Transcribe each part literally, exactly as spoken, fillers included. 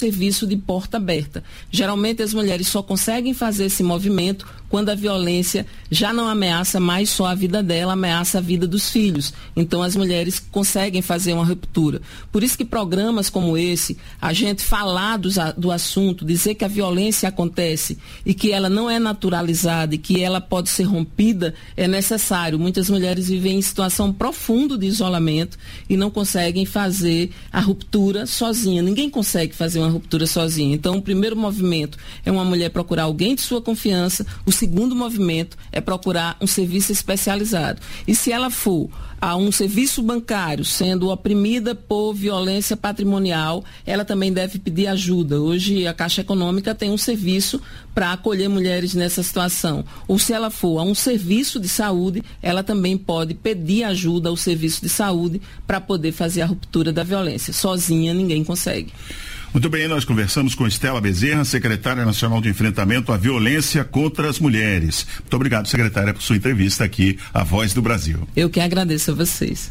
serviço de porta aberta. Geralmente as mulheres só conseguem fazer esse movimento quando a violência já não ameaça mais só a vida dela, ameaça a vida dos filhos. Então as mulheres conseguem fazer uma ruptura. Por isso que programas como esse, a gente falar do, do assunto, dizer que a violência acontece e que ela não é naturalizada e que ela pode ser rompida, é necessário. Muitas mulheres vivem em situação profunda de isolamento e não conseguem fazer a ruptura sozinha. Ninguém consegue fazer uma ruptura sozinha. Então, o primeiro movimento é uma mulher procurar alguém de sua confiança. O segundo movimento é procurar um serviço especializado. E se ela for a um serviço bancário, sendo oprimida por violência patrimonial, ela também deve pedir ajuda. Hoje, a Caixa Econômica tem um serviço para acolher mulheres nessa situação. Ou se ela for a um serviço de saúde, ela também pode pedir ajuda ao serviço de saúde para poder fazer a ruptura da violência. Sozinha, ninguém consegue. Muito bem, nós conversamos com Estela Bezerra, secretária nacional de enfrentamento à violência contra as mulheres. Muito obrigado, secretária, por sua entrevista aqui, à Voz do Brasil. Eu que agradeço a vocês.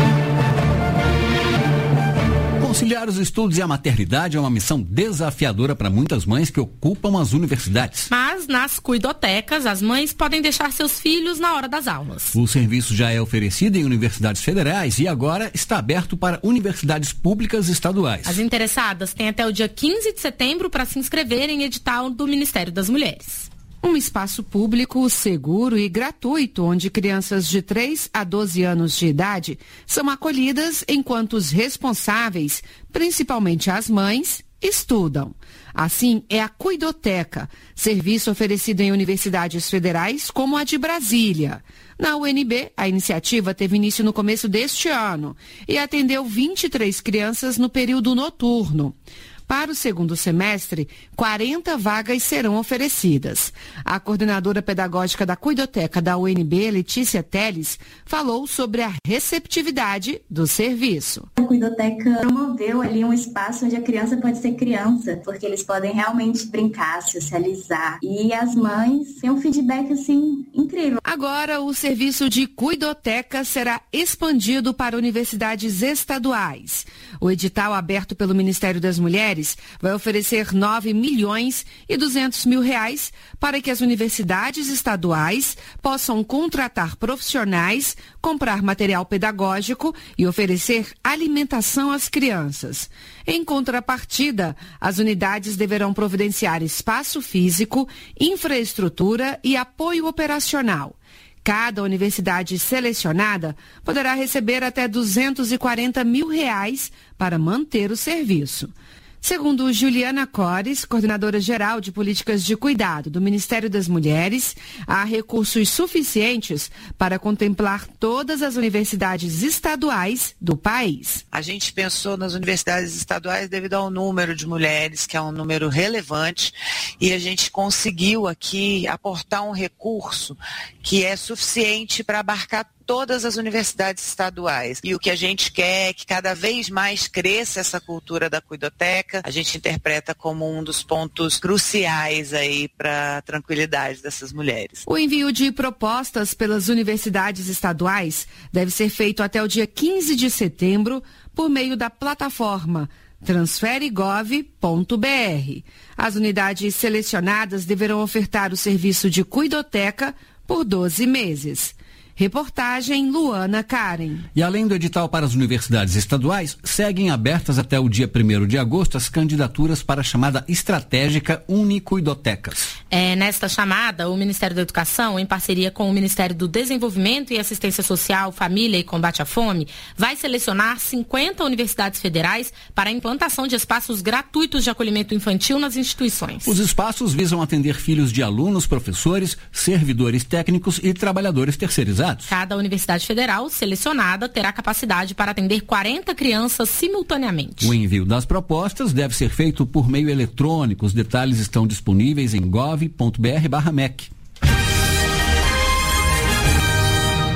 Conciliar os estudos e a maternidade é uma missão desafiadora para muitas mães que ocupam as universidades. Mas nas cuidotecas, as mães podem deixar seus filhos na hora das aulas. O serviço já é oferecido em universidades federais e agora está aberto para universidades públicas estaduais. As interessadas têm até o dia quinze de setembro para se inscreverem em edital do Ministério das Mulheres. Um espaço público seguro e gratuito, onde crianças de três a doze anos de idade são acolhidas enquanto os responsáveis, principalmente as mães, estudam. Assim, é a Cuidoteca, serviço oferecido em universidades federais como a de Brasília. Na U N B, a iniciativa teve início no começo deste ano e atendeu vinte e três crianças no período noturno. Para o segundo semestre, quarenta vagas serão oferecidas. A coordenadora pedagógica da Cuidoteca da U N B, Letícia Teles, falou sobre a receptividade do serviço. A Cuidoteca promoveu ali um espaço onde a criança pode ser criança, porque eles podem realmente brincar, socializar. E as mães têm um feedback, assim, incrível. Agora, o serviço de Cuidoteca será expandido para universidades estaduais. O edital aberto pelo Ministério das Mulheres vai oferecer nove milhões e duzentos mil reais para que as universidades estaduais possam contratar profissionais, comprar material pedagógico e oferecer alimentação às crianças. Em contrapartida, as unidades deverão providenciar espaço físico, infraestrutura e apoio operacional. Cada universidade selecionada poderá receber até duzentos e quarenta mil reais para manter o serviço. Segundo Juliana Cores, coordenadora geral de políticas de cuidado do Ministério das Mulheres, há recursos suficientes para contemplar todas as universidades estaduais do país. A gente pensou nas universidades estaduais devido ao número de mulheres, que é um número relevante, e a gente conseguiu aqui aportar um recurso que é suficiente para abarcar todas as universidades estaduais. E o que a gente quer é que cada vez mais cresça essa cultura da cuidoteca. A gente interpreta como um dos pontos cruciais aí para a tranquilidade dessas mulheres. O envio de propostas pelas universidades estaduais deve ser feito até o dia quinze de setembro por meio da plataforma transfere gov ponto b r. As unidades selecionadas deverão ofertar o serviço de cuidoteca por doze meses. Reportagem Luana Karen. E além do edital para as universidades estaduais, seguem abertas até o dia primeiro de agosto as candidaturas para a chamada estratégica Unicuidotecas. É, nesta chamada, o Ministério da Educação, em parceria com o Ministério do Desenvolvimento e Assistência Social, Família e Combate à Fome, vai selecionar cinquenta universidades federais para a implantação de espaços gratuitos de acolhimento infantil nas instituições. Os espaços visam atender filhos de alunos, professores, servidores técnicos e trabalhadores terceirizados. Cada universidade federal selecionada terá capacidade para atender quarenta crianças simultaneamente. O envio das propostas deve ser feito por meio eletrônico. Os detalhes estão disponíveis em gov ponto b r barra m e c. O transporte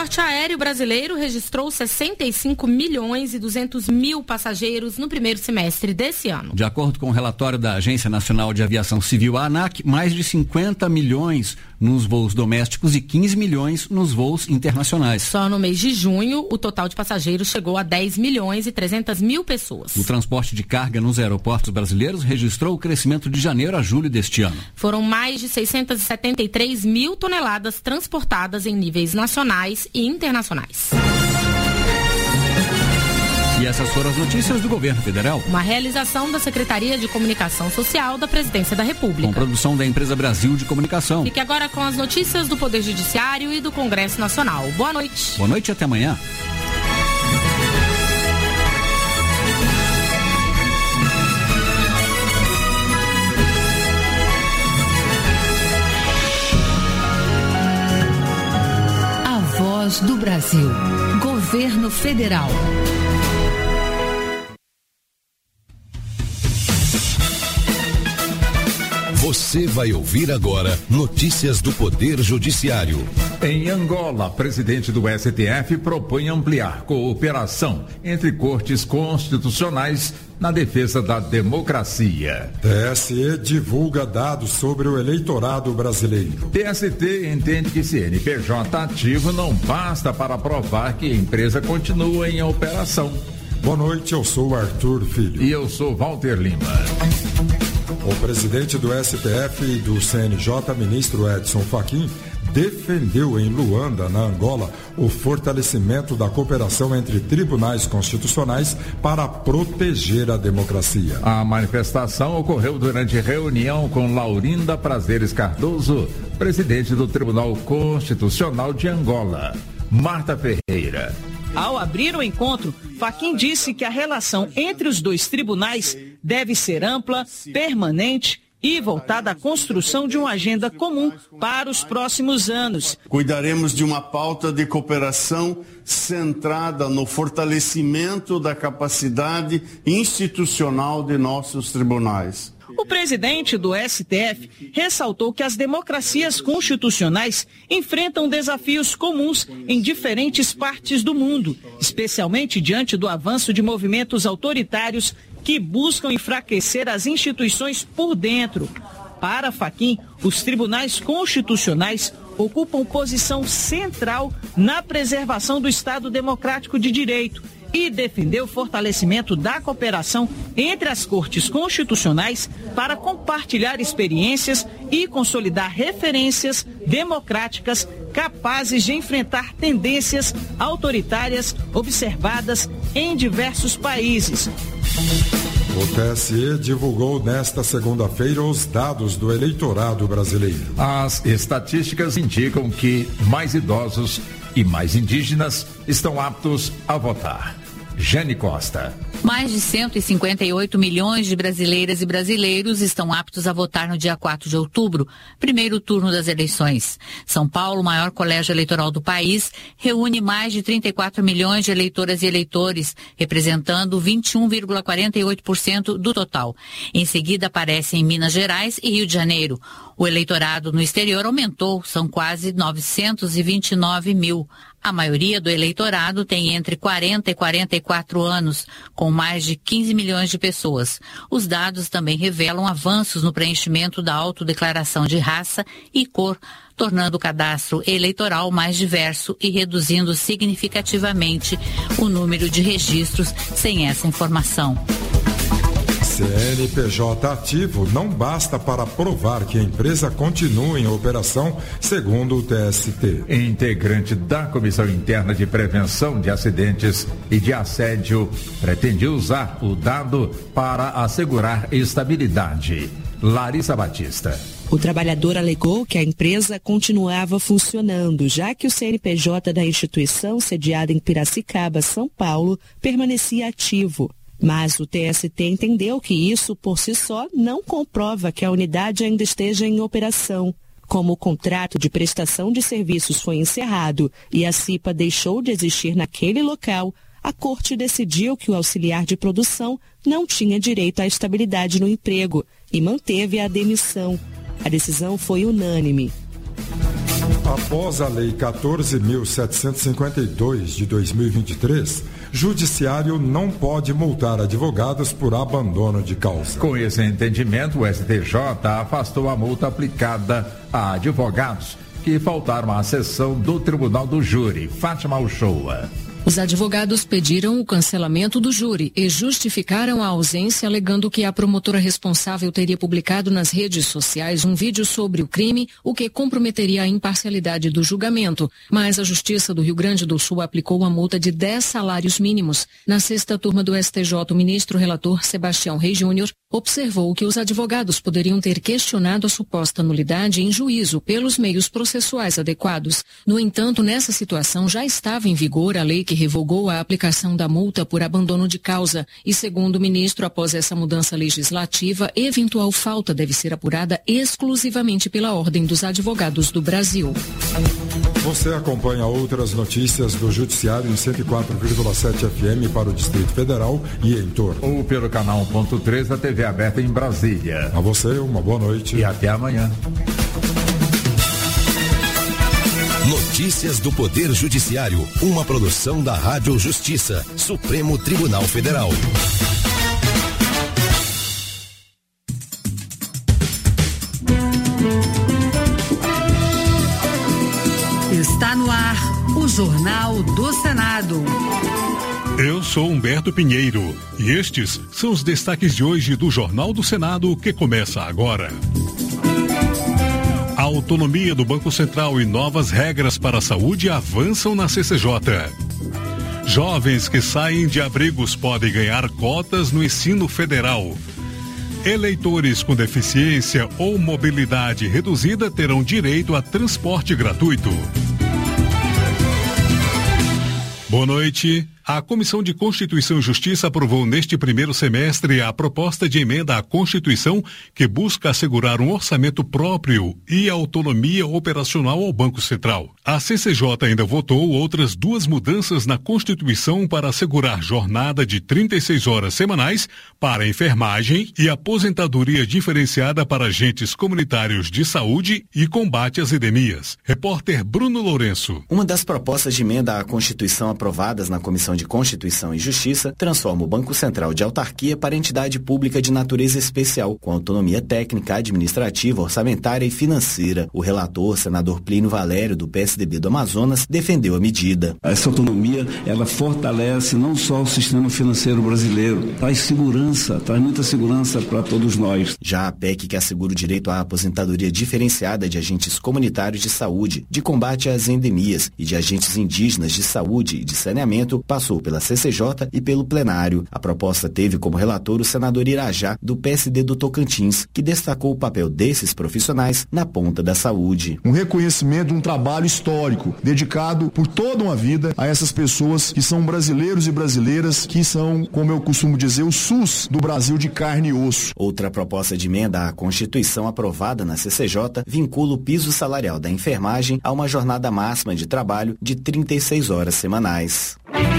transporte aéreo brasileiro registrou sessenta e cinco milhões e duzentos mil passageiros no primeiro semestre desse ano. De acordo com o relatório da Agência Nacional de Aviação Civil, a ANAC, mais de cinquenta milhões nos voos domésticos e quinze milhões nos voos internacionais. Só no mês de junho, o total de passageiros chegou a dez milhões e trezentas mil pessoas. O transporte de carga nos aeroportos brasileiros registrou o crescimento de janeiro a julho deste ano. Foram mais de seiscentas e setenta e três mil toneladas transportadas em níveis nacionais e internacionais. E essas foram as notícias do governo federal. Uma realização da Secretaria de Comunicação Social da Presidência da República. Com produção da Empresa Brasil de Comunicação. Fique agora com as notícias do Poder Judiciário e do Congresso Nacional. Boa noite. Boa noite e até amanhã. A Voz do Brasil. Governo Federal. Você vai ouvir agora notícias do Poder Judiciário. Em Angola, presidente do S T F propõe ampliar cooperação entre cortes constitucionais na defesa da democracia. T S E divulga dados sobre o eleitorado brasileiro. T S T entende que C N P J ativo não basta para provar que a empresa continua em operação. Boa noite, eu sou Arthur Filho. E eu sou Walter Lima. O presidente do S T F e do C N J, ministro Edson Fachin, defendeu em Luanda, na Angola, o fortalecimento da cooperação entre tribunais constitucionais para proteger a democracia. A manifestação ocorreu durante reunião com Laurinda Prazeres Cardoso, presidente do Tribunal Constitucional de Angola. Marta Ferreira. Ao abrir o encontro, Fachin disse que a relação entre os dois tribunais deve ser ampla, permanente e voltada à construção de uma agenda comum para os próximos anos. Cuidaremos de uma pauta de cooperação centrada no fortalecimento da capacidade institucional de nossos tribunais. O presidente do S T F ressaltou que as democracias constitucionais enfrentam desafios comuns em diferentes partes do mundo, especialmente diante do avanço de movimentos autoritários que buscam enfraquecer as instituições por dentro. Para Fachin, os tribunais constitucionais ocupam posição central na preservação do Estado democrático de direito e defendeu o fortalecimento da cooperação entre as cortes constitucionais para compartilhar experiências e consolidar referências democráticas capazes de enfrentar tendências autoritárias observadas em diversos países. O T S E divulgou nesta segunda-feira os dados do eleitorado brasileiro. As estatísticas indicam que mais idosos e mais indígenas estão aptos a votar. Jane Costa. Mais de cento e cinquenta e oito milhões de brasileiras e brasileiros estão aptos a votar no dia quatro de outubro, primeiro turno das eleições. São Paulo, o maior colégio eleitoral do país, reúne mais de trinta e quatro milhões de eleitoras e eleitores, representando vinte e um vírgula quarenta e oito por cento do total. Em seguida aparecem Minas Gerais e Rio de Janeiro. O eleitorado no exterior aumentou, são quase novecentos e vinte e nove mil. A maioria do eleitorado tem entre quarenta e quarenta e quatro anos, com mais de quinze milhões de pessoas. Os dados também revelam avanços no preenchimento da autodeclaração de raça e cor, tornando o cadastro eleitoral mais diverso e reduzindo significativamente o número de registros sem essa informação. C N P J ativo não basta para provar que a empresa continua em operação, segundo o T S T. Integrante da Comissão Interna de Prevenção de Acidentes e de Assédio, pretende usar o dado para assegurar estabilidade. Larissa Batista. O trabalhador alegou que a empresa continuava funcionando, já que o C N P J da instituição, sediada em Piracicaba, São Paulo, permanecia ativo. Mas o T S T entendeu que isso, por si só, não comprova que a unidade ainda esteja em operação. Como o contrato de prestação de serviços foi encerrado e a CIPA deixou de existir naquele local, a Corte decidiu que o auxiliar de produção não tinha direito à estabilidade no emprego e manteve a demissão. A decisão foi unânime. Após a Lei quatorze mil setecentos e cinquenta e dois de dois mil e vinte e três, Judiciário não pode multar advogados por abandono de causa. Com esse entendimento, o S T J afastou a multa aplicada a advogados que faltaram à sessão do Tribunal do Júri. Fátima Uchoa. Os advogados pediram o cancelamento do júri e justificaram a ausência, alegando que a promotora responsável teria publicado nas redes sociais um vídeo sobre o crime, o que comprometeria a imparcialidade do julgamento. Mas a Justiça do Rio Grande do Sul aplicou uma multa de dez salários mínimos. Na sexta turma do S T J, o ministro relator Sebastião Reis Júnior observou que os advogados poderiam ter questionado a suposta nulidade em juízo pelos meios processuais adequados. No entanto, nessa situação já estava em vigor a lei que revogou a aplicação da multa por abandono de causa e, segundo o ministro, após essa mudança legislativa, eventual falta deve ser apurada exclusivamente pela Ordem dos Advogados do Brasil. Você acompanha outras notícias do Judiciário em cento e quatro vírgula sete F M para o Distrito Federal e em torno. Ou pelo canal um ponto três da T V aberta em Brasília. A você, uma boa noite. E até amanhã. Notícias do Poder Judiciário, uma produção da Rádio Justiça, Supremo Tribunal Federal. Está no ar o Jornal do Senado. Eu sou Humberto Pinheiro e estes são os destaques de hoje do Jornal do Senado que começa agora. A autonomia do Banco Central e novas regras para a saúde avançam na C C J. Jovens que saem de abrigos podem ganhar cotas no ensino federal. Eleitores com deficiência ou mobilidade reduzida terão direito a transporte gratuito. Boa noite. A Comissão de Constituição e Justiça aprovou neste primeiro semestre a proposta de emenda à Constituição que busca assegurar um orçamento próprio e autonomia operacional ao Banco Central. A C C J ainda votou outras duas mudanças na Constituição para assegurar jornada de trinta e seis horas semanais para enfermagem e aposentadoria diferenciada para agentes comunitários de saúde e combate às endemias. Repórter Bruno Lourenço. Uma das propostas de emenda à Constituição aprovadas na Comissão de Constituição e Justiça transforma o Banco Central de autarquia para entidade pública de natureza especial, com autonomia técnica, administrativa, orçamentária e financeira. O relator, senador Plínio Valério, do P S D B do Amazonas, defendeu a medida. Essa autonomia, ela fortalece não só o sistema financeiro brasileiro, traz segurança, traz muita segurança para todos nós. Já a P E C, que assegura o direito à aposentadoria diferenciada de agentes comunitários de saúde, de combate às endemias e de agentes indígenas de saúde e de saneamento, passou pela C C J e pelo plenário. A proposta teve como relator o senador Irajá, do P S D do Tocantins, que destacou o papel desses profissionais na ponta da saúde. Um reconhecimento de um trabalho histórico, dedicado por toda uma vida a essas pessoas que são brasileiros e brasileiras, que são, como eu costumo dizer, o SUS do Brasil de carne e osso. Outra proposta de emenda à Constituição aprovada na C C J vincula o piso salarial da enfermagem a uma jornada máxima de trabalho de trinta e seis horas semanais.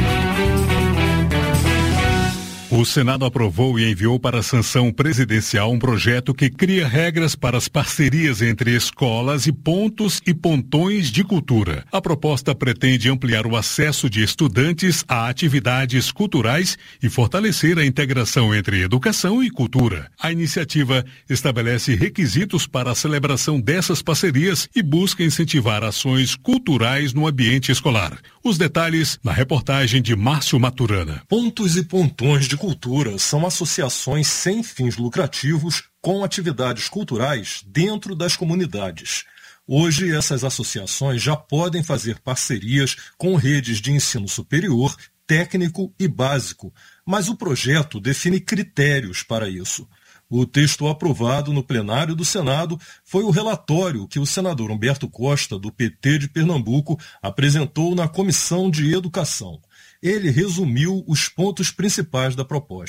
O Senado aprovou e enviou para a sanção presidencial um projeto que cria regras para as parcerias entre escolas e pontos e pontões de cultura. A proposta pretende ampliar o acesso de estudantes a atividades culturais e fortalecer a integração entre educação e cultura. A iniciativa estabelece requisitos para a celebração dessas parcerias e busca incentivar ações culturais no ambiente escolar. Os detalhes na reportagem de Márcio Maturana. Pontos e pontões de cultura são associações sem fins lucrativos com atividades culturais dentro das comunidades. Hoje, essas associações já podem fazer parcerias com redes de ensino superior, técnico e básico, mas o projeto define critérios para isso. O texto aprovado no plenário do Senado foi o relatório que o senador Humberto Costa, do P T de Pernambuco, apresentou na Comissão de Educação. Ele resumiu os pontos principais da proposta.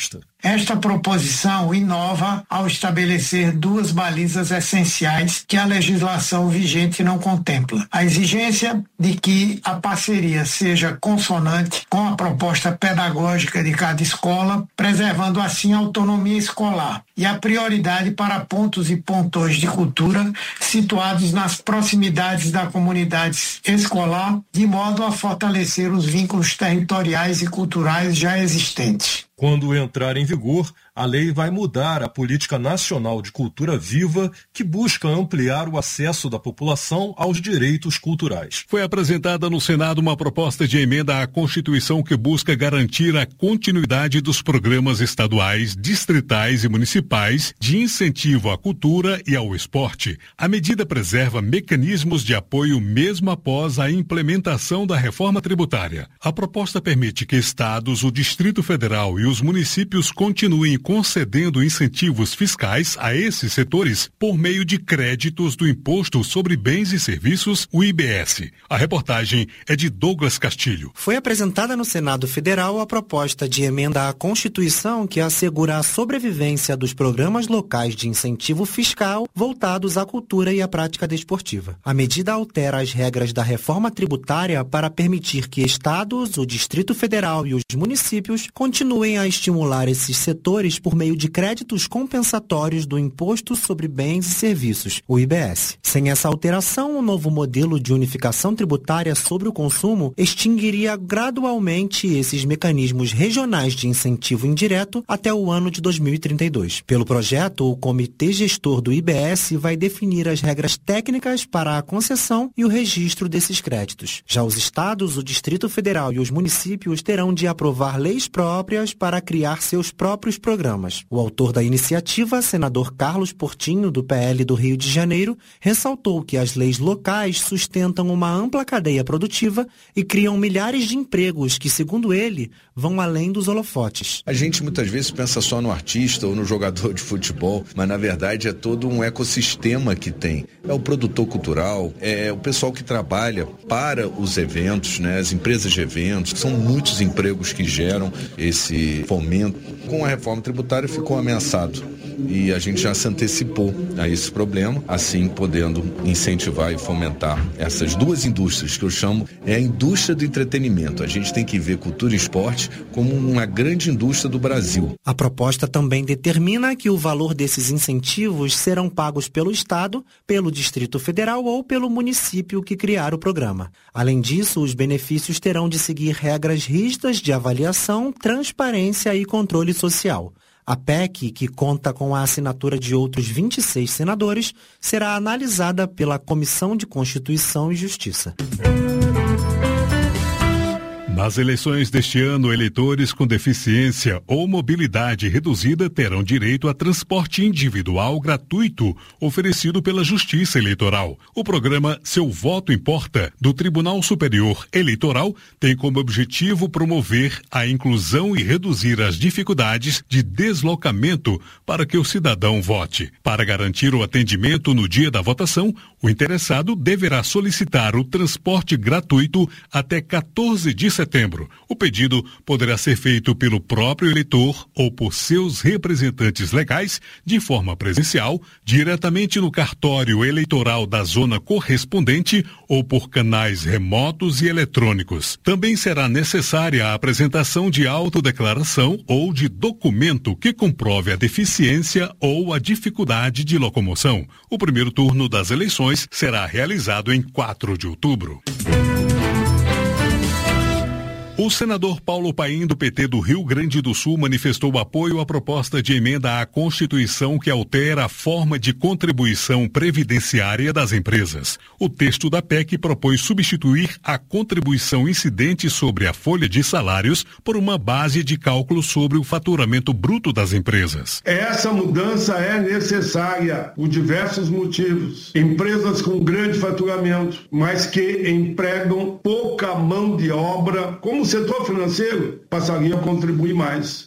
Esta proposição inova ao estabelecer duas balizas essenciais que a legislação vigente não contempla. A exigência de que a parceria seja consonante com a proposta pedagógica de cada escola, preservando assim a autonomia escolar, e a prioridade para pontos e pontões de cultura situados nas proximidades da comunidade escolar, de modo a fortalecer os vínculos territoriais e culturais já existentes. Quando entrar em vigor, a lei vai mudar a Política Nacional de Cultura Viva, que busca ampliar o acesso da população aos direitos culturais. Foi apresentada no Senado uma proposta de emenda à Constituição que busca garantir a continuidade dos programas estaduais, distritais e municipais de incentivo à cultura e ao esporte. A medida preserva mecanismos de apoio mesmo após a implementação da reforma tributária. A proposta permite que estados, o Distrito Federal e os municípios continuem concedendo incentivos fiscais a esses setores por meio de créditos do Imposto sobre Bens e Serviços, o I B S. A reportagem é de Douglas Castilho. Foi apresentada no Senado Federal a proposta de emenda à Constituição que assegura a sobrevivência dos programas locais de incentivo fiscal voltados à cultura e à prática desportiva. A medida altera as regras da reforma tributária para permitir que estados, o Distrito Federal e os municípios continuem a estimular esses setores por meio de créditos compensatórios do Imposto sobre Bens e Serviços, o I B S. Sem essa alteração, o novo modelo de unificação tributária sobre o consumo extinguiria gradualmente esses mecanismos regionais de incentivo indireto até o ano de dois mil e trinta e dois. Pelo projeto, o Comitê Gestor do I B S vai definir as regras técnicas para a concessão e o registro desses créditos. Já os estados, o Distrito Federal e os municípios terão de aprovar leis próprias para criar seus próprios programas. O autor da iniciativa, senador Carlos Portinho, do P L do Rio de Janeiro, ressaltou que as leis locais sustentam uma ampla cadeia produtiva e criam milhares de empregos que, segundo ele, vão além dos holofotes. A gente muitas vezes pensa só no artista ou no jogador de futebol, mas na verdade é todo um ecossistema que tem. É o produtor cultural, é o pessoal que trabalha para os eventos, né? As empresas de eventos, são muitos empregos que geram esse fomento. Com a reforma tributária ficou ameaçado e a gente já se antecipou a esse problema, assim podendo incentivar e fomentar essas duas indústrias que eu chamo é a indústria do entretenimento. A gente tem que ver cultura e esporte como uma grande indústria do Brasil. A proposta também determina que o valor desses incentivos serão pagos pelo Estado, pelo Distrito Federal ou pelo município que criar o programa. Além disso, os benefícios terão de seguir regras rígidas de avaliação, transparência e controle social. A P E C, que conta com a assinatura de outros vinte e seis senadores, será analisada pela Comissão de Constituição e Justiça. Nas eleições deste ano, eleitores com deficiência ou mobilidade reduzida terão direito a transporte individual gratuito oferecido pela Justiça Eleitoral. O programa Seu Voto Importa, do Tribunal Superior Eleitoral, tem como objetivo promover a inclusão e reduzir as dificuldades de deslocamento para que o cidadão vote. Para garantir o atendimento no dia da votação, o interessado deverá solicitar o transporte gratuito até quatorze de setembro. O pedido poderá ser feito pelo próprio eleitor ou por seus representantes legais de forma presencial, diretamente no cartório eleitoral da zona correspondente ou por canais remotos e eletrônicos. Também será necessária a apresentação de autodeclaração ou de documento que comprove a deficiência ou a dificuldade de locomoção. O primeiro turno das eleições será realizado em quatro de outubro. O senador Paulo Paim, do P T do Rio Grande do Sul, manifestou apoio à proposta de emenda à Constituição que altera a forma de contribuição previdenciária das empresas. O texto da P E C propõe substituir a contribuição incidente sobre a folha de salários por uma base de cálculo sobre o faturamento bruto das empresas. Essa mudança é necessária por diversos motivos. Empresas com grande faturamento, mas que empregam pouca mão de obra, como o setor financeiro passaria a contribuir mais.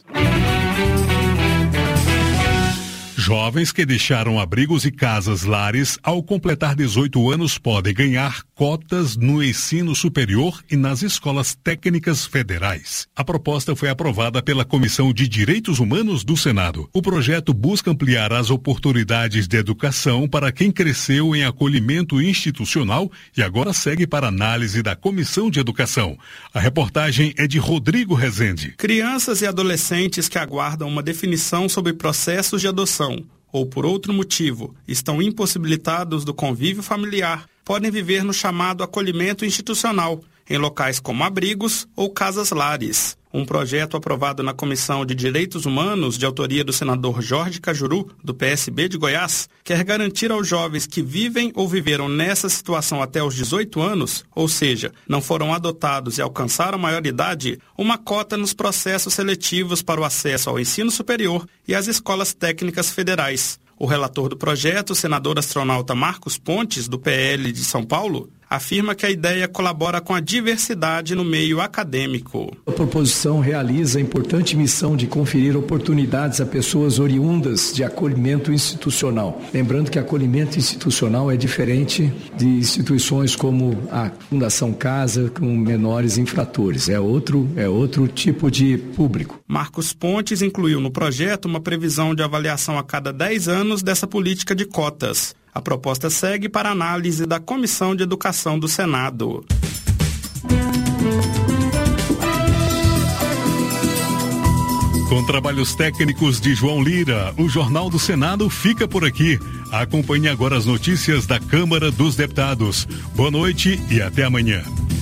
Jovens que deixaram abrigos e casas lares ao completar dezoito anos podem ganhar cotas no ensino superior e nas escolas técnicas federais. A proposta foi aprovada pela Comissão de Direitos Humanos do Senado. O projeto busca ampliar as oportunidades de educação para quem cresceu em acolhimento institucional e agora segue para análise da Comissão de Educação. A reportagem é de Rodrigo Rezende. Crianças e adolescentes que aguardam uma definição sobre processos de adoção ou, por outro motivo, estão impossibilitados do convívio familiar, podem viver no chamado acolhimento institucional, em locais como abrigos ou casas-lares. Um projeto aprovado na Comissão de Direitos Humanos, de autoria do senador Jorge Cajuru, do P S B de Goiás, quer garantir aos jovens que vivem ou viveram nessa situação até os dezoito anos, ou seja, não foram adotados e alcançaram maioridade, uma cota nos processos seletivos para o acesso ao ensino superior e às escolas técnicas federais. O relator do projeto, o senador astronauta Marcos Pontes, do P L de São Paulo, afirma que a ideia colabora com a diversidade no meio acadêmico. A proposição realiza a importante missão de conferir oportunidades a pessoas oriundas de acolhimento institucional. Lembrando que acolhimento institucional é diferente de instituições como a Fundação Casa com menores infratores. É outro, é outro tipo de público. Marcos Pontes incluiu no projeto uma previsão de avaliação a cada dez anos dessa política de cotas. A proposta segue para análise da Comissão de Educação do Senado. Com trabalhos técnicos de João Lira, o Jornal do Senado fica por aqui. Acompanhe agora as notícias da Câmara dos Deputados. Boa noite e até amanhã.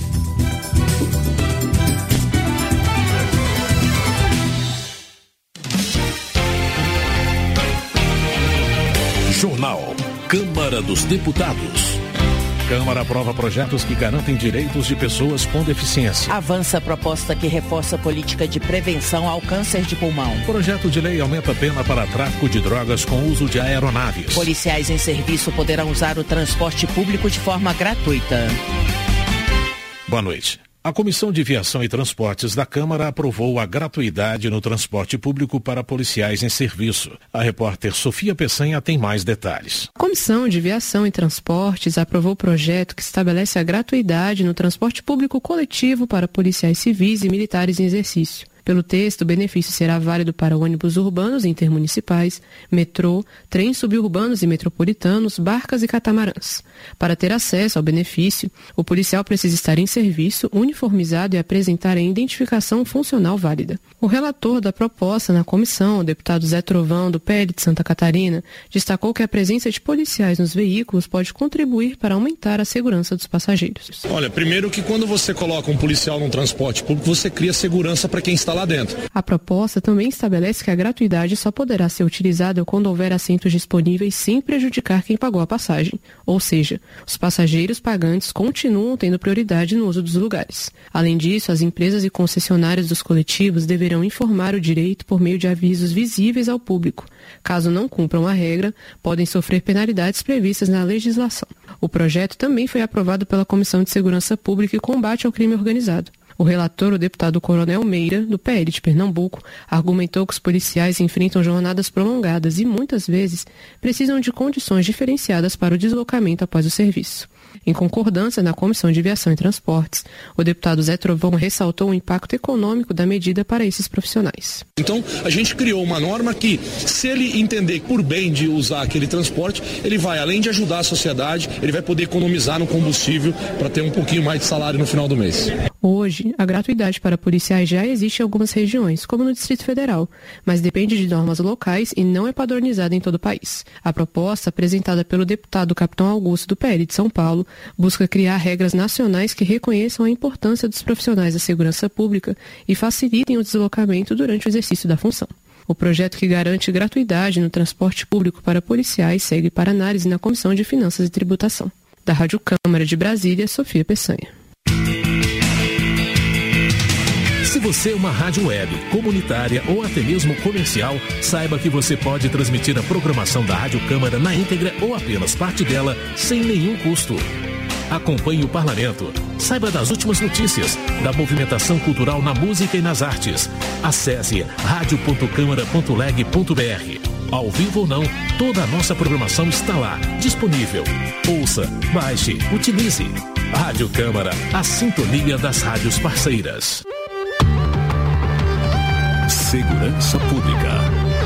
Jornal Câmara dos Deputados. Câmara aprova projetos que garantem direitos de pessoas com deficiência. Avança a proposta que reforça a política de prevenção ao câncer de pulmão. Projeto de lei aumenta a pena para tráfico de drogas com uso de aeronaves. Policiais em serviço poderão usar o transporte público de forma gratuita. Boa noite. A Comissão de Viação e Transportes da Câmara aprovou a gratuidade no transporte público para policiais em serviço. A repórter Sofia Peçanha tem mais detalhes. A Comissão de Viação e Transportes aprovou o projeto que estabelece a gratuidade no transporte público coletivo para policiais civis e militares em exercício. Pelo texto, o benefício será válido para ônibus urbanos e intermunicipais, metrô, trens suburbanos e metropolitanos, barcas e catamarãs. Para ter acesso ao benefício, o policial precisa estar em serviço, uniformizado e apresentar a identificação funcional válida. O relator da proposta na comissão, o deputado Zé Trovão, do P L de Santa Catarina, destacou que a presença de policiais nos veículos pode contribuir para aumentar a segurança dos passageiros. Olha, primeiro que quando você coloca um policial no transporte público, você cria segurança para quem está lá dentro. A proposta também estabelece que a gratuidade só poderá ser utilizada quando houver assentos disponíveis sem prejudicar quem pagou a passagem. Ou seja, os passageiros pagantes continuam tendo prioridade no uso dos lugares. Além disso, as empresas e concessionárias dos coletivos deverão informar o direito por meio de avisos visíveis ao público. Caso não cumpram a regra, podem sofrer penalidades previstas na legislação. O projeto também foi aprovado pela Comissão de Segurança Pública e Combate ao Crime Organizado. O relator, o deputado Coronel Meira, do P L de Pernambuco, argumentou que os policiais enfrentam jornadas prolongadas e, muitas vezes, precisam de condições diferenciadas para o deslocamento após o serviço. Em concordância na Comissão de Viação e Transportes, o deputado Zé Trovão ressaltou o impacto econômico da medida para esses profissionais. Então, a gente criou uma norma que, se ele entender por bem de usar aquele transporte, ele vai, além de ajudar a sociedade, ele vai poder economizar no combustível para ter um pouquinho mais de salário no final do mês. Hoje, a gratuidade para policiais já existe em algumas regiões, como no Distrito Federal, mas depende de normas locais e não é padronizada em todo o país. A proposta, apresentada pelo deputado Capitão Augusto, do P L de São Paulo, busca criar regras nacionais que reconheçam a importância dos profissionais da segurança pública e facilitem o deslocamento durante o exercício da função. O projeto que garante gratuidade no transporte público para policiais segue para análise na Comissão de Finanças e Tributação. Da Rádio Câmara de Brasília, Sofia Peçanha. Se você é uma rádio web, comunitária ou até mesmo comercial, saiba que você pode transmitir a programação da Rádio Câmara na íntegra ou apenas parte dela sem nenhum custo. Acompanhe o parlamento. Saiba das últimas notícias, da movimentação cultural na música e nas artes. Acesse rádio ponto câmara ponto leg ponto br. Ao vivo ou não, toda a nossa programação está lá, disponível. Ouça, baixe, utilize. Rádio Câmara, a sintonia das rádios parceiras. Segurança Pública.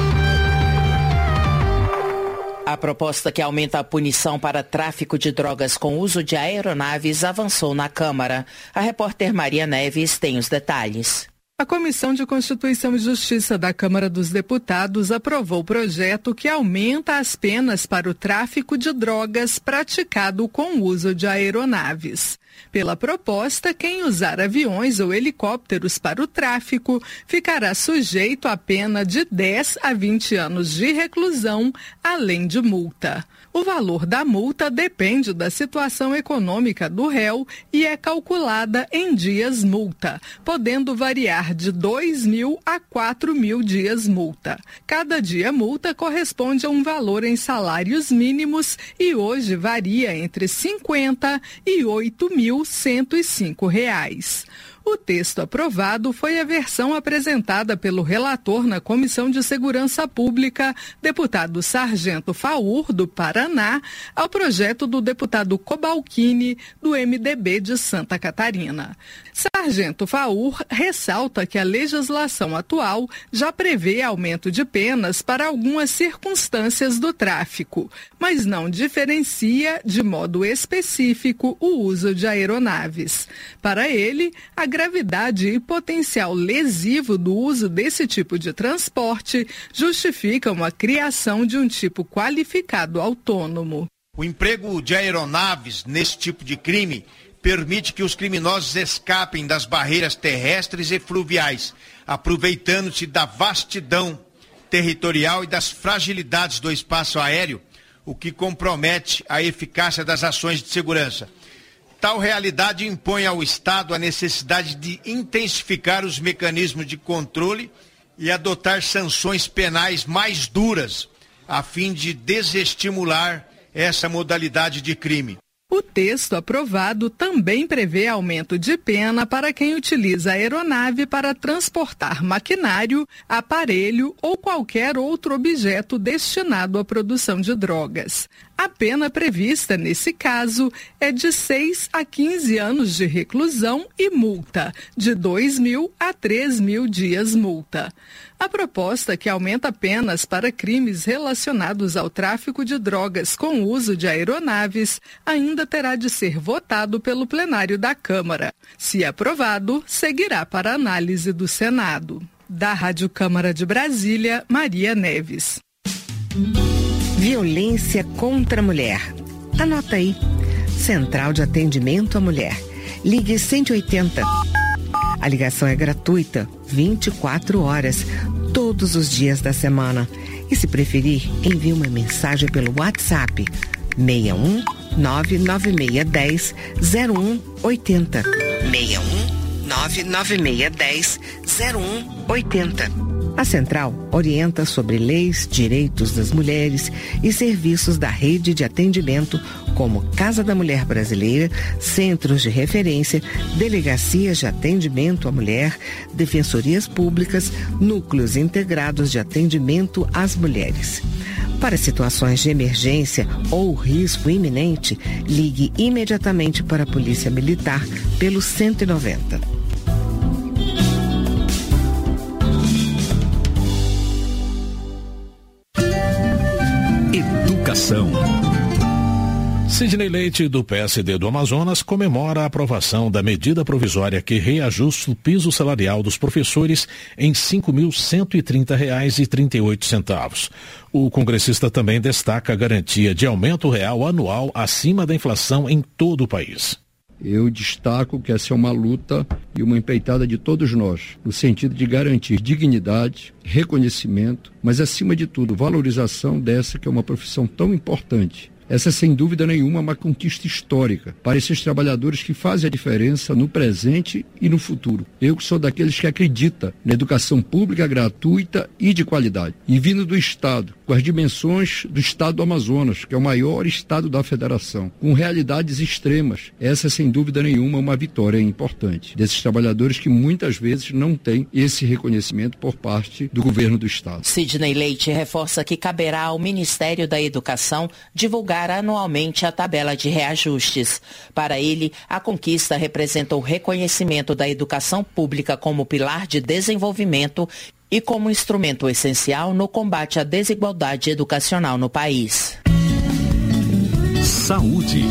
A proposta que aumenta a punição para tráfico de drogas com uso de aeronaves avançou na Câmara. A repórter Maria Neves tem os detalhes. A Comissão de Constituição e Justiça da Câmara dos Deputados aprovou o projeto que aumenta as penas para o tráfico de drogas praticado com o uso de aeronaves. Pela proposta, quem usar aviões ou helicópteros para o tráfico ficará sujeito a pena de dez a vinte anos de reclusão, além de multa. O valor da multa depende da situação econômica do réu e é calculada em dias multa, podendo variar de dois mil a quatro mil dias multa. Cada dia multa corresponde a um valor em salários mínimos e hoje varia entre cinquenta e oito mil cento e cinco reais. O texto aprovado foi a versão apresentada pelo relator na Comissão de Segurança Pública, deputado Sargento Faur, do Paraná, ao projeto do deputado Cobalcini, do M D B de Santa Catarina. Sargento Faur ressalta que a legislação atual já prevê aumento de penas para algumas circunstâncias do tráfico, mas não diferencia de modo específico o uso de aeronaves. Para ele, a gravidade e potencial lesivo do uso desse tipo de transporte justificam a criação de um tipo qualificado autônomo. O emprego de aeronaves nesse tipo de crime permite que os criminosos escapem das barreiras terrestres e fluviais, aproveitando-se da vastidão territorial e das fragilidades do espaço aéreo, o que compromete a eficácia das ações de segurança. Tal realidade impõe ao Estado a necessidade de intensificar os mecanismos de controle e adotar sanções penais mais duras, a fim de desestimular essa modalidade de crime. O texto aprovado também prevê aumento de pena para quem utiliza a aeronave para transportar maquinário, aparelho ou qualquer outro objeto destinado à produção de drogas. A pena prevista nesse caso é de seis a quinze anos de reclusão e multa, de dois mil a três mil dias multa. A proposta, que aumenta penas para crimes relacionados ao tráfico de drogas com uso de aeronaves, ainda terá de ser votado pelo plenário da Câmara. Se aprovado, seguirá para análise do Senado. Da Rádio Câmara de Brasília, Maria Neves. Violência contra a mulher. Anota aí. Central de Atendimento à Mulher. Ligue cento e oitenta. A ligação é gratuita, vinte e quatro horas, todos os dias da semana. E se preferir, envie uma mensagem pelo WhatsApp seis um nove nove seis um zero um oito zero. seis um nove nove seis um zero um oito zero. A Central orienta sobre leis, direitos das mulheres e serviços da rede de atendimento como Casa da Mulher Brasileira, centros de referência, delegacias de atendimento à mulher, defensorias públicas, núcleos integrados de atendimento às mulheres. Para situações de emergência ou risco iminente, ligue imediatamente para a Polícia Militar pelo cento e noventa. Educação. Sidney Leite, do P S D do Amazonas, comemora a aprovação da medida provisória que reajusta o piso salarial dos professores em cinco mil cento e trinta reais e trinta e oito centavos. O congressista também destaca a garantia de aumento real anual acima da inflação em todo o país. Eu destaco que essa é uma luta e uma empreitada de todos nós, no sentido de garantir dignidade, reconhecimento, mas acima de tudo, valorização dessa que é uma profissão tão importante. Essa, sem dúvida nenhuma, é uma conquista histórica para esses trabalhadores que fazem a diferença no presente e no futuro. Eu que sou daqueles que acreditam na educação pública gratuita e de qualidade. E vindo do Estado, com as dimensões do estado do Amazonas, que é o maior estado da federação, com realidades extremas. Essa, sem dúvida nenhuma, é uma vitória importante desses trabalhadores que muitas vezes não têm esse reconhecimento por parte do governo do estado. Sidney Leite reforça que caberá ao Ministério da Educação divulgar anualmente a tabela de reajustes. Para ele, a conquista representa o reconhecimento da educação pública como pilar de desenvolvimento e como instrumento essencial no combate à desigualdade educacional no país. Saúde.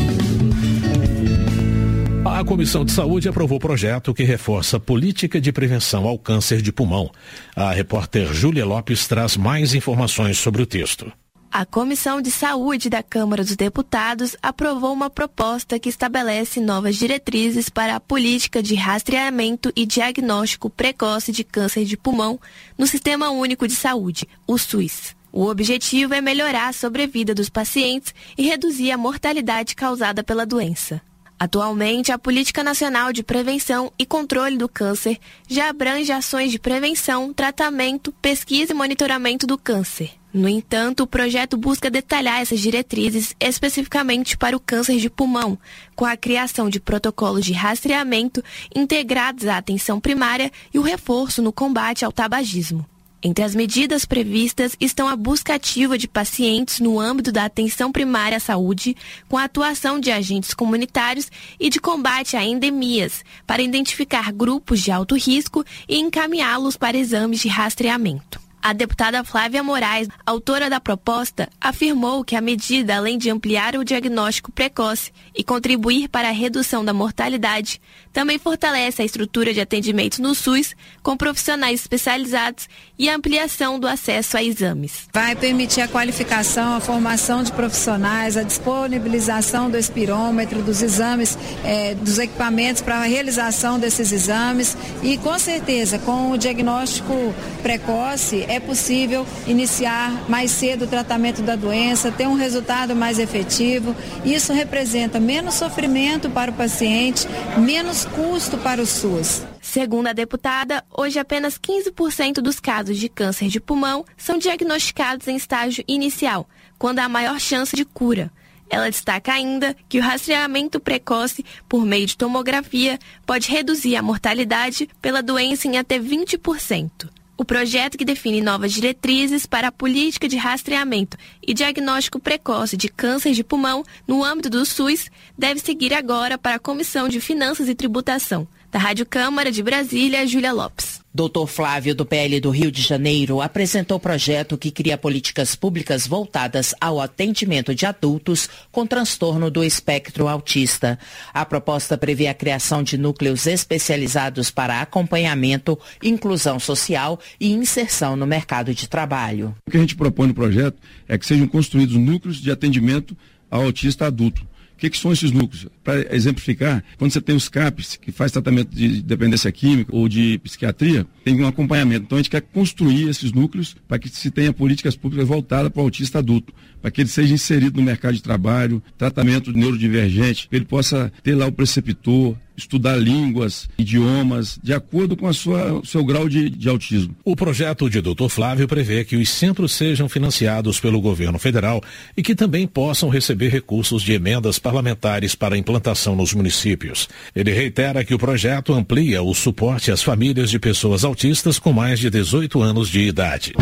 A Comissão de Saúde aprovou o projeto que reforça a política de prevenção ao câncer de pulmão. A repórter Júlia Lopes traz mais informações sobre o texto. A Comissão de Saúde da Câmara dos Deputados aprovou uma proposta que estabelece novas diretrizes para a política de rastreamento e diagnóstico precoce de câncer de pulmão no Sistema Único de Saúde, o SUS. O objetivo é melhorar a sobrevida dos pacientes e reduzir a mortalidade causada pela doença. Atualmente, a Política Nacional de Prevenção e Controle do Câncer já abrange ações de prevenção, tratamento, pesquisa e monitoramento do câncer. No entanto, o projeto busca detalhar essas diretrizes especificamente para o câncer de pulmão, com a criação de protocolos de rastreamento integrados à atenção primária e o reforço no combate ao tabagismo. Entre as medidas previstas estão a busca ativa de pacientes no âmbito da atenção primária à saúde, com a atuação de agentes comunitários e de combate a endemias, para identificar grupos de alto risco e encaminhá-los para exames de rastreamento. A deputada Flávia Moraes, autora da proposta, afirmou que a medida, além de ampliar o diagnóstico precoce e contribuir para a redução da mortalidade, também fortalece a estrutura de atendimento no SUS, com profissionais especializados e a ampliação do acesso a exames. Vai permitir a qualificação, a formação de profissionais, a disponibilização do espirômetro, dos exames, eh, dos equipamentos para a realização desses exames e, com certeza, com o diagnóstico precoce, é possível iniciar mais cedo o tratamento da doença, ter um resultado mais efetivo. Isso representa menos sofrimento para o paciente, menos custo para o SUS. Segundo a deputada, hoje apenas quinze por cento dos casos de câncer de pulmão são diagnosticados em estágio inicial, quando há maior chance de cura. Ela destaca ainda que o rastreamento precoce por meio de tomografia pode reduzir a mortalidade pela doença em até vinte por cento. O projeto, que define novas diretrizes para a política de rastreamento e diagnóstico precoce de câncer de pulmão no âmbito do SUS, deve seguir agora para a Comissão de Finanças e Tributação. Da Rádio Câmara de Brasília, Júlia Lopes. doutor Flávio, do P L do Rio de Janeiro, apresentou o projeto que cria políticas públicas voltadas ao atendimento de adultos com transtorno do espectro autista. A proposta prevê a criação de núcleos especializados para acompanhamento, inclusão social e inserção no mercado de trabalho. O que a gente propõe no projeto é que sejam construídos núcleos de atendimento ao autista adulto. O que, que são esses núcleos? Para exemplificar, quando você tem os CAPs, que faz tratamento de dependência química ou de psiquiatria, tem um acompanhamento. Então a gente quer construir esses núcleos para que se tenha políticas públicas voltadas para o autista adulto, para que ele seja inserido no mercado de trabalho, tratamento neurodivergente, que ele possa ter lá o preceptor, estudar línguas, idiomas, de acordo com a sua, o seu grau de, de autismo. O projeto de doutor Flávio prevê que os centros sejam financiados pelo governo federal e que também possam receber recursos de emendas parlamentares para implantação nos municípios. Ele reitera que o projeto amplia o suporte às famílias de pessoas autistas com mais de dezoito anos de idade.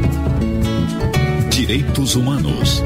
Direitos Humanos.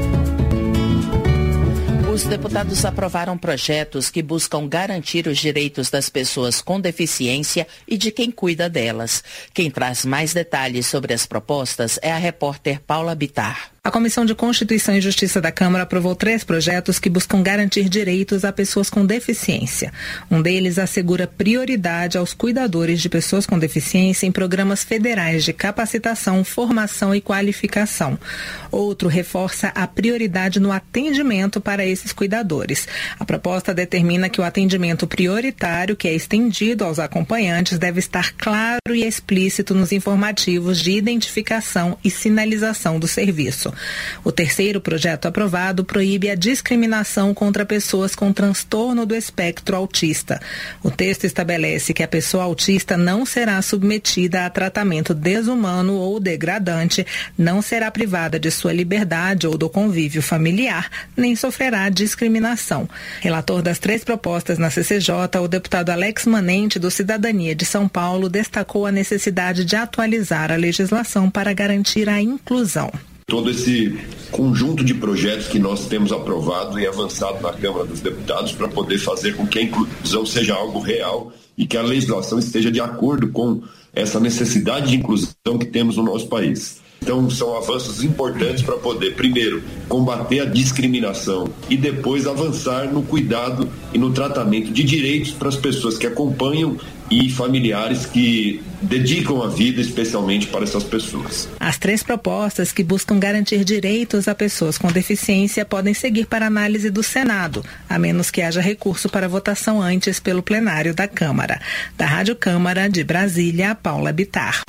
Os deputados aprovaram projetos que buscam garantir os direitos das pessoas com deficiência e de quem cuida delas. Quem traz mais detalhes sobre as propostas é a repórter Paula Bittar. A Comissão de Constituição e Justiça da Câmara aprovou três projetos que buscam garantir direitos a pessoas com deficiência. Um deles assegura prioridade aos cuidadores de pessoas com deficiência em programas federais de capacitação, formação e qualificação. Outro reforça a prioridade no atendimento para esses cuidadores. A proposta determina que o atendimento prioritário, que é estendido aos acompanhantes, deve estar claro e explícito nos informativos de identificação e sinalização do serviço. processo. O terceiro projeto aprovado proíbe a discriminação contra pessoas com transtorno do espectro autista. O texto estabelece que a pessoa autista não será submetida a tratamento desumano ou degradante, não será privada de sua liberdade ou do convívio familiar, nem sofrerá discriminação. Relator das três propostas na C C J, o deputado Alex Manente, do Cidadania de São Paulo, destacou a necessidade de atualizar a legislação para garantir a inclusão. Todo esse conjunto de projetos que nós temos aprovado e avançado na Câmara dos Deputados para poder fazer com que a inclusão seja algo real e que a legislação esteja de acordo com essa necessidade de inclusão que temos no nosso país. Então, são avanços importantes para poder, primeiro, combater a discriminação e depois avançar no cuidado e no tratamento de direitos para as pessoas que acompanham e familiares que dedicam a vida especialmente para essas pessoas. As três propostas que buscam garantir direitos a pessoas com deficiência podem seguir para análise do Senado, a menos que haja recurso para votação antes pelo plenário da Câmara. Da Rádio Câmara de Brasília, Paula Bittar.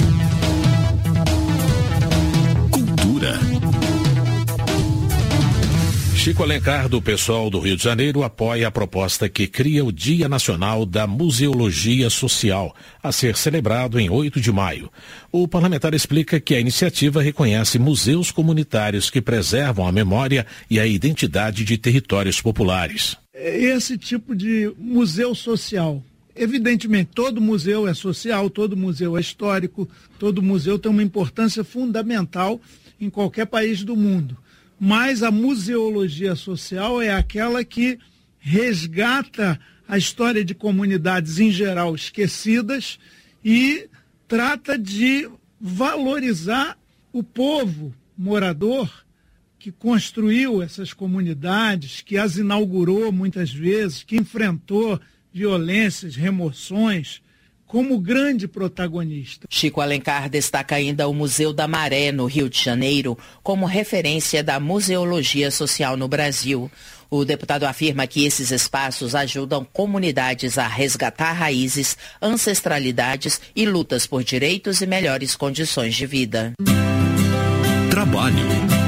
Chico Alencar, do PSOL do Rio de Janeiro, apoia a proposta que cria o Dia Nacional da Museologia Social, a ser celebrado em oito de maio. O parlamentar explica que a iniciativa reconhece museus comunitários que preservam a memória e a identidade de territórios populares. Esse tipo de museu social, evidentemente, todo museu é social, todo museu é histórico, todo museu tem uma importância fundamental em qualquer país do mundo. Mas a museologia social é aquela que resgata a história de comunidades em geral esquecidas e trata de valorizar o povo morador que construiu essas comunidades, que as inaugurou muitas vezes, que enfrentou violências, remoções, como grande protagonista. Chico Alencar destaca ainda o Museu da Maré, no Rio de Janeiro, como referência da museologia social no Brasil. O deputado afirma que esses espaços ajudam comunidades a resgatar raízes, ancestralidades e lutas por direitos e melhores condições de vida. Trabalho.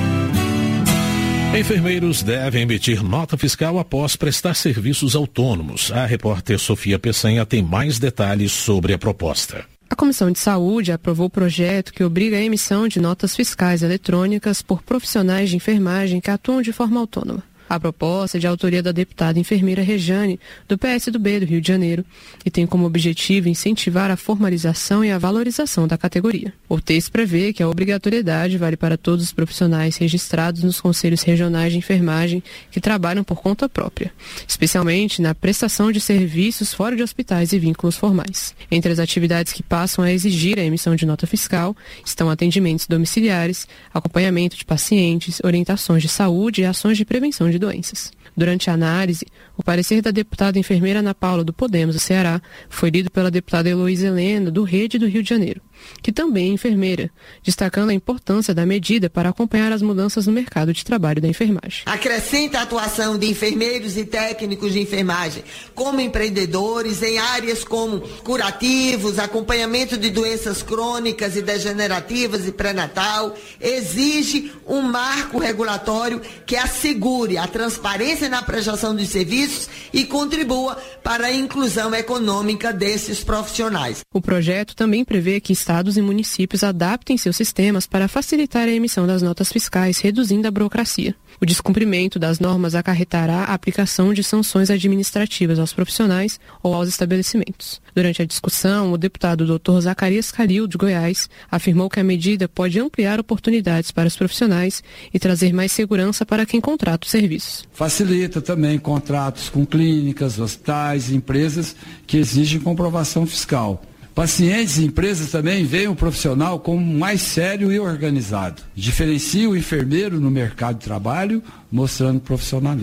Enfermeiros devem emitir nota fiscal após prestar serviços autônomos. A repórter Sofia Peçanha tem mais detalhes sobre a proposta. A Comissão de Saúde aprovou o projeto que obriga a emissão de notas fiscais eletrônicas por profissionais de enfermagem que atuam de forma autônoma. A proposta é de autoria da deputada enfermeira Rejane, do P S do B do Rio de Janeiro, e tem como objetivo incentivar a formalização e a valorização da categoria. O texto prevê que a obrigatoriedade vale para todos os profissionais registrados nos conselhos regionais de enfermagem que trabalham por conta própria, especialmente na prestação de serviços fora de hospitais e vínculos formais. Entre as atividades que passam a exigir a emissão de nota fiscal estão atendimentos domiciliares, acompanhamento de pacientes, orientações de saúde e ações de prevenção de doenças. Durante a análise, o parecer da deputada enfermeira Ana Paula do Podemos do Ceará foi lido pela deputada Heloísa Helena do Rede do Rio de Janeiro, que também é enfermeira, destacando a importância da medida para acompanhar as mudanças no mercado de trabalho da enfermagem. Acrescenta a atuação de enfermeiros e técnicos de enfermagem como empreendedores em áreas como curativos, acompanhamento de doenças crônicas e degenerativas e pré-natal. Exige um marco regulatório que assegure a transparência na prestação dos serviços e contribua para a inclusão econômica desses profissionais. O projeto também prevê que estados e municípios adaptem seus sistemas para facilitar a emissão das notas fiscais, reduzindo a burocracia. O descumprimento das normas acarretará a aplicação de sanções administrativas aos profissionais ou aos estabelecimentos. Durante a discussão, o deputado doutor Zacarias Calil, de Goiás, afirmou que a medida pode ampliar oportunidades para os profissionais e trazer mais segurança para quem contrata os serviços. Facilita também contratos com clínicas, hospitais e empresas que exigem comprovação fiscal. Pacientes e empresas também veem o profissional como mais sério e organizado. Diferencia o enfermeiro no mercado de trabalho, mostrando profissionalismo.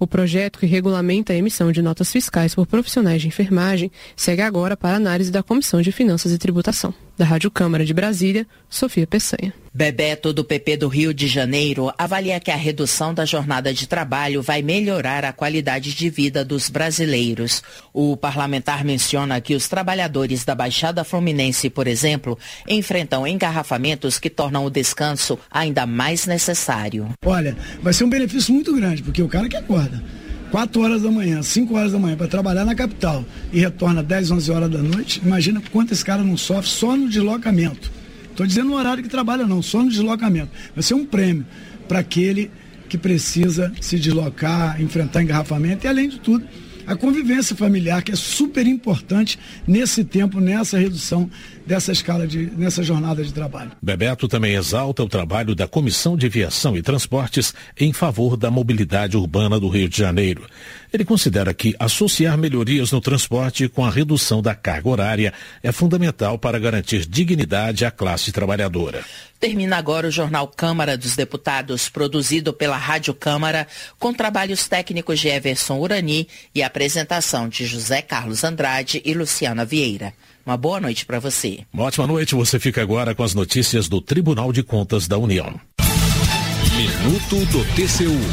O projeto, que regulamenta a emissão de notas fiscais por profissionais de enfermagem, segue agora para análise da Comissão de Finanças e Tributação. Da Rádio Câmara de Brasília, Sofia Peçanha. Bebeto, do P P do Rio de Janeiro, avalia que a redução da jornada de trabalho vai melhorar a qualidade de vida dos brasileiros. O parlamentar menciona que os trabalhadores da Baixada Fluminense, por exemplo, enfrentam engarrafamentos que tornam o descanso ainda mais necessário. Olha, vai ser um benefício muito grande, porque o cara que acorda quatro horas da manhã, cinco horas da manhã para trabalhar na capital e retorna dez, onze horas da noite, imagina quanto esse cara não sofre só no deslocamento. Estou dizendo no horário que trabalha não, só no deslocamento. Vai ser um prêmio para aquele que precisa se deslocar, enfrentar engarrafamento e, além de tudo, a convivência familiar, que é super importante nesse tempo, nessa redução dessa escala, de, nessa jornada de trabalho. Bebeto também exalta o trabalho da Comissão de Viação e Transportes em favor da mobilidade urbana do Rio de Janeiro. Ele considera que associar melhorias no transporte com a redução da carga horária é fundamental para garantir dignidade à classe trabalhadora. Termina agora o Jornal Câmara dos Deputados, produzido pela Rádio Câmara, com trabalhos técnicos de Everson Urani e apresentação de José Carlos Andrade e Luciana Vieira. Uma boa noite para você. Uma ótima noite, você fica agora com as notícias do Tribunal de Contas da União. Minuto do T C U.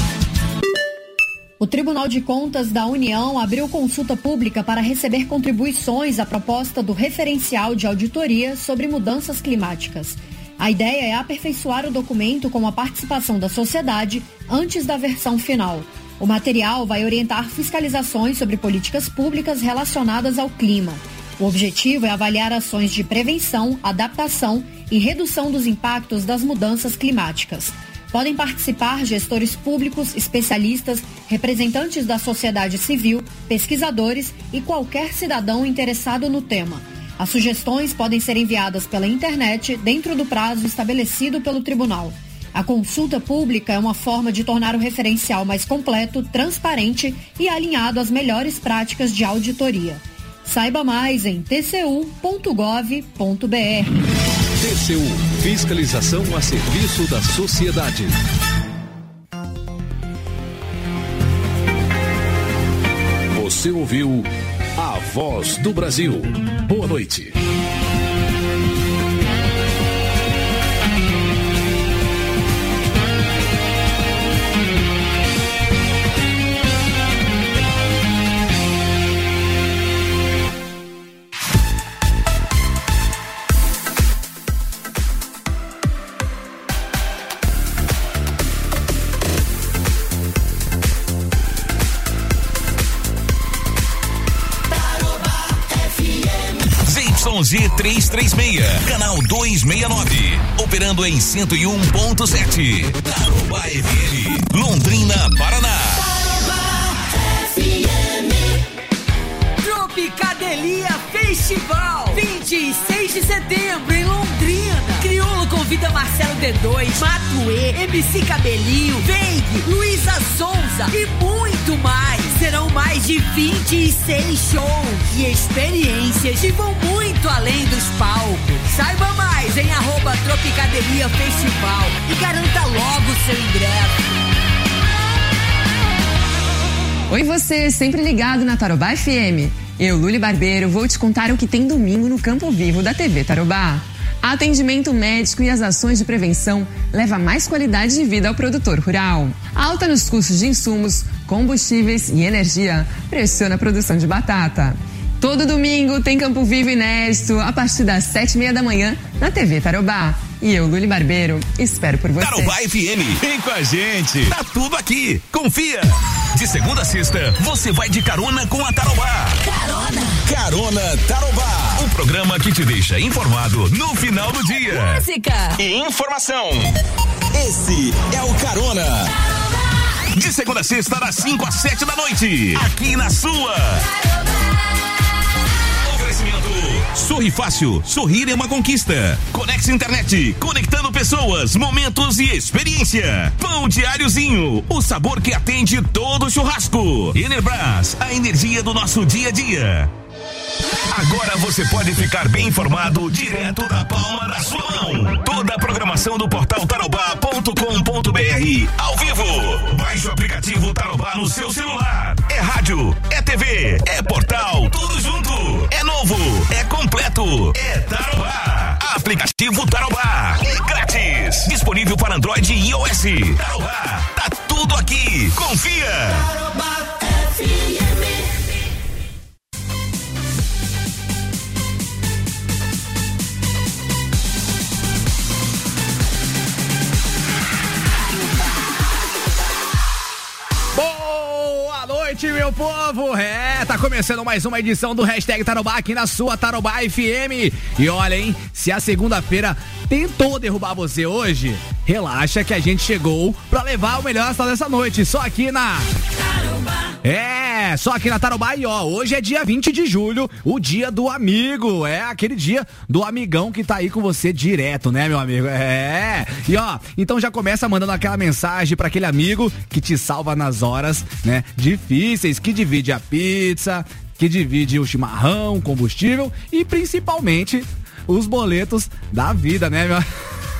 O Tribunal de Contas da União abriu consulta pública para receber contribuições à proposta do referencial de auditoria sobre mudanças climáticas. A ideia é aperfeiçoar o documento com a participação da sociedade antes da versão final. O material vai orientar fiscalizações sobre políticas públicas relacionadas ao clima. O objetivo é avaliar ações de prevenção, adaptação e redução dos impactos das mudanças climáticas. Podem participar gestores públicos, especialistas, representantes da sociedade civil, pesquisadores e qualquer cidadão interessado no tema. As sugestões podem ser enviadas pela internet dentro do prazo estabelecido pelo tribunal. A consulta pública é uma forma de tornar o referencial mais completo, transparente e alinhado às melhores práticas de auditoria. Saiba mais em t c u ponto gov ponto b r. T C U, fiscalização a serviço da sociedade. Você ouviu A Voz do Brasil. Boa noite. Z trezentos e trinta e seis, canal duzentos e sessenta e nove, operando em cento e um ponto sete. Tarobá F M, Londrina, Paraná. Tarobá F M. Tropicadelia Festival, vinte e seis de setembro em Londrina. Criolo convida Marcelo D dois, Matuê, M C Cabelinho, Veig, Luísa Sonza e muito mais. Serão mais de vinte e seis shows e experiências que vão muito além dos palcos. Saiba mais em arroba Tropicadelia Festival e garanta logo seu ingresso. Oi você, sempre ligado na Tarobá F M. Eu, Luli Barbeiro, vou te contar o que tem domingo no Campo Vivo da T V Tarobá. Atendimento médico e as ações de prevenção levam mais qualidade de vida ao produtor rural. Alta nos custos de insumos, combustíveis e energia pressiona a produção de batata. Todo domingo tem Campo Vivo inédito a partir das sete e meia da manhã na T V Tarobá. E eu, Luli Barbeiro, espero por você. Tarobá F M, vem com a gente. Tá tudo aqui, confia. De segunda a sexta, você vai de carona com a Tarobá. Carona. Carona Tarobá. O programa que te deixa informado no final do dia. Música e informação. Esse é o Carona. Tarobá. De segunda a sexta, das cinco às sete da noite. Aqui na sua. Sorri Fácil, sorrir é uma conquista. Conex Internet, conectando pessoas, momentos e experiência. Pão Diáriozinho, o sabor que atende todo churrasco. Enerbras, a energia do nosso dia a dia. Agora você pode ficar bem informado direto da palma da sua mão. Toda a programação do portal tarobá ponto com ponto b r ao vivo. Baixe o aplicativo Tarobá Tarobá no seu celular. É rádio, é T V, é portal, tudo junto. É novo, é completo, é Tarobá. Aplicativo Tarobá, é grátis. Disponível para Android e iOS. Tarobá, tá tudo aqui. Confia. Tarobá F M. Boa noite, meu povo! É, tá começando mais uma edição do Hashtag Tarobá aqui na sua Tarobá F M. E olha, hein, se a segunda-feira tentou derrubar você hoje, relaxa que a gente chegou pra levar o melhor só dessa noite, só aqui na Tarobá. É, só aqui na Tarobá. E ó, hoje é dia vinte de julho, o dia do amigo. É aquele dia do amigão que tá aí com você direto, né, meu amigo? É. E ó, então já começa mandando aquela mensagem pra aquele amigo que te salva nas horas, né, difíceis, que divide a pizza, que divide o chimarrão, combustível e principalmente os boletos da vida, né, meu?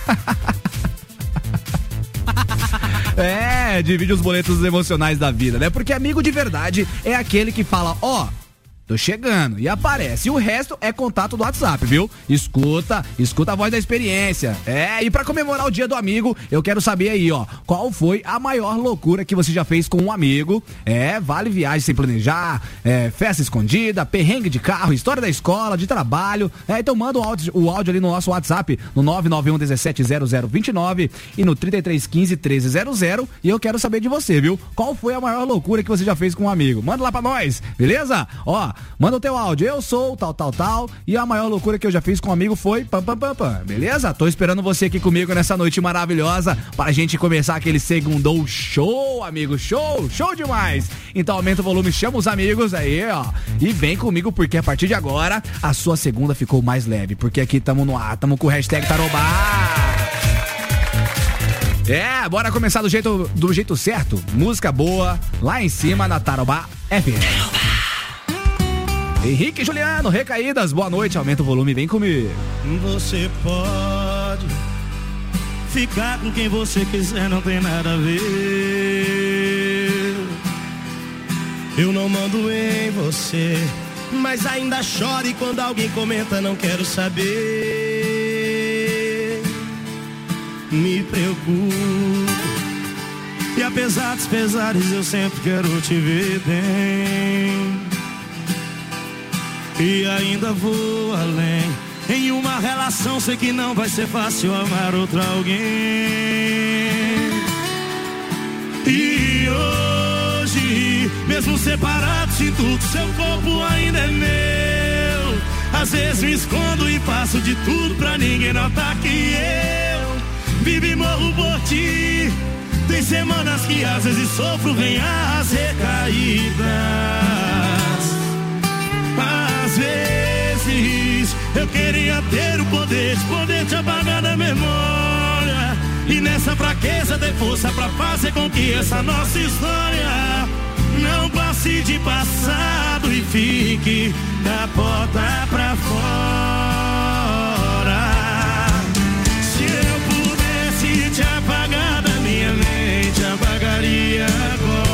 É, divide os boletos emocionais da vida, né? Porque amigo de verdade é aquele que fala, ó, tô chegando, e aparece. E o resto é contato do WhatsApp, viu? Escuta, escuta a voz da experiência. É, e pra comemorar o dia do amigo, eu quero saber aí, ó, qual foi a maior loucura que você já fez com um amigo? É, vale viagem sem planejar, é, festa escondida, perrengue de carro, história da escola, de trabalho. É, então manda o áudio, o áudio ali no nosso WhatsApp, no nove nove um um sete zero zero dois nove e no trinta e três quinze treze zero zero, e eu quero saber de você, viu? Qual foi a maior loucura que você já fez com um amigo? Manda lá pra nós, beleza? Ó, manda o teu áudio, eu sou tal, tal, tal, e a maior loucura que eu já fiz com um amigo foi pam, pam, pam, pam, beleza? Tô esperando você aqui comigo nessa noite maravilhosa pra gente começar aquele segundou show, amigo, show, show demais! Então aumenta o volume, chama os amigos aí, ó, e vem comigo porque a partir de agora a sua segunda ficou mais leve, porque aqui tamo no ar, tamo com o Hashtag Tarobá. É, bora começar do jeito, do jeito certo, música boa, lá em cima na Tarobá F M. Henrique e Juliano, Recaídas, boa noite, aumenta o volume, vem comigo. Você pode ficar com quem você quiser, não tem nada a ver. Eu não mando em você, mas ainda choro e quando alguém comenta não quero saber. Me preocupo e apesar dos pesares eu sempre quero te ver bem. E ainda vou além. Em uma relação sei que não vai ser fácil amar outra alguém. E hoje, mesmo separado, sinto que seu corpo ainda é meu. Às vezes me escondo e faço de tudo pra ninguém notar que eu vivo e morro por ti. Tem semanas que às vezes sofro, vem as recaídas. Às vezes eu queria ter o poder de poder te apagar da memória. E nessa fraqueza ter força pra fazer com que essa nossa história não passe de passado e fique da porta pra fora. Se eu pudesse te apagar da minha mente, apagaria agora.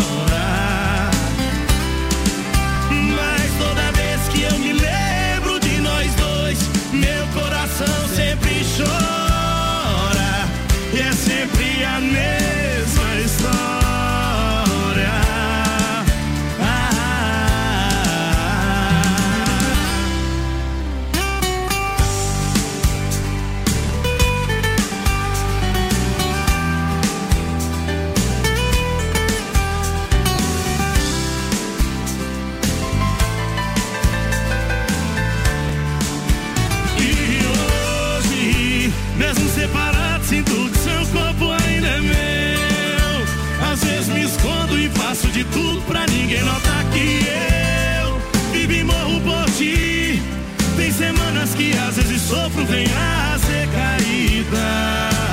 Toda vez que eu me lembro de nós dois, meu coração sempre chora. E é sempre a mesma história. Separado, sinto que seu corpo ainda é meu. Às vezes me escondo e faço de tudo pra ninguém notar que eu vivo e morro por ti. Tem semanas que às vezes sofro, vem as recaídas.